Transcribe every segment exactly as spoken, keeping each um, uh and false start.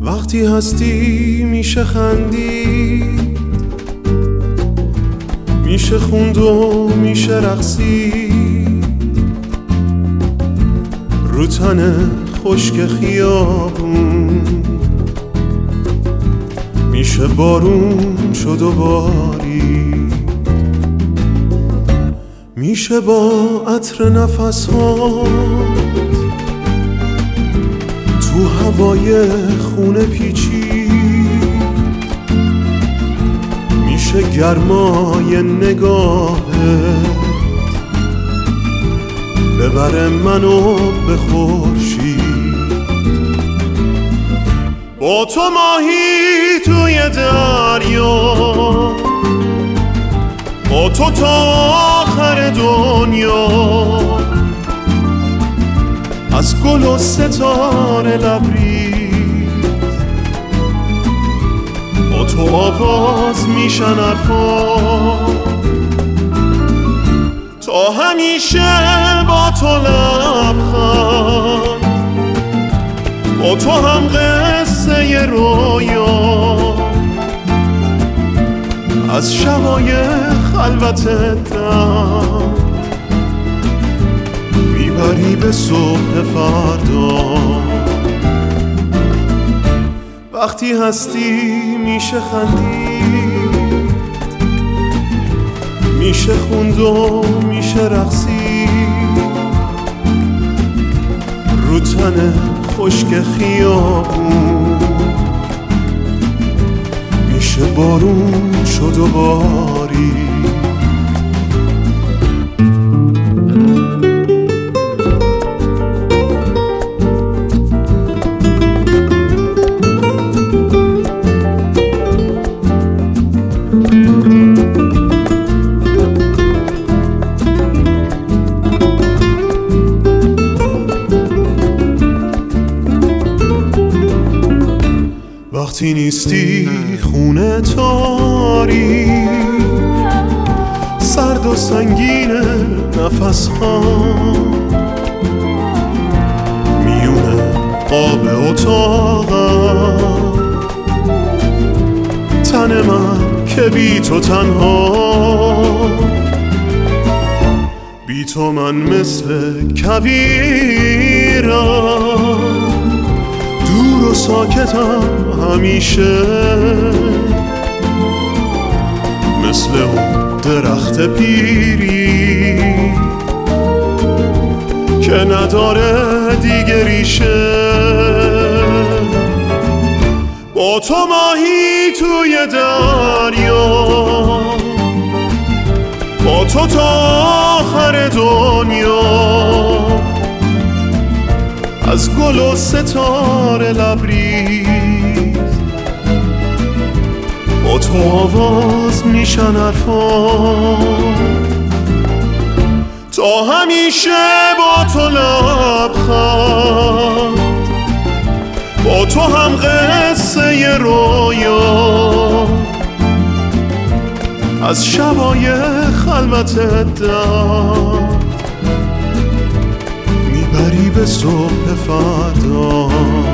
وقتی هستی میشه خندید، میشه خوند و میشه رقصید، رو تن خشک خیابون میشه بارون شد و بارید، میشه با عطر نفس‌هات تو هوای خونه پیچید، میشه گرمای نگاهت ببره منو به خورشید. با تو ماهی توی دریا، با تو تا آخر دنیا، از گل و ستاره لبریز، با تو آواز میشن حرفا، تا همیشه با تو لبخند، با تو هم قصه رویا، از شبای خلوت دم میبری به صبح فردا. وقتی هستی میشه خندید، میشه خوند و میشه رقصید، رو تن خشک خیابون میشه بارون شد و بارید. وقتی نیستی خونه تاریک، سرد و سنگین نفس ها، میونه آب اتاقم، تن من که بی تو تنها، بی تو من مثل کویرم، دور و ساکتم همیشه، مثل اون درخت پیری که نداره دیگه ریشه. با تو ماهی توی دریا، با تو تا آخر دنیا، از گل و ستاره لبریز، با تو آواز میشن حرفا، تا همیشه با تو لبخند، با تو هم قصه رویا، از شبای خلوت دم میبری به صبح فردا.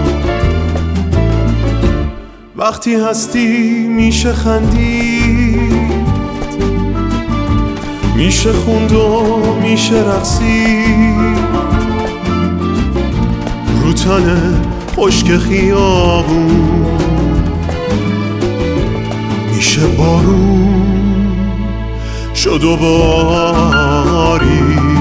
وقتی هستی میشه خندید، میشه خوند و میشه رقصید، رو تن خشک خیابون میشه بارون شد و بارید.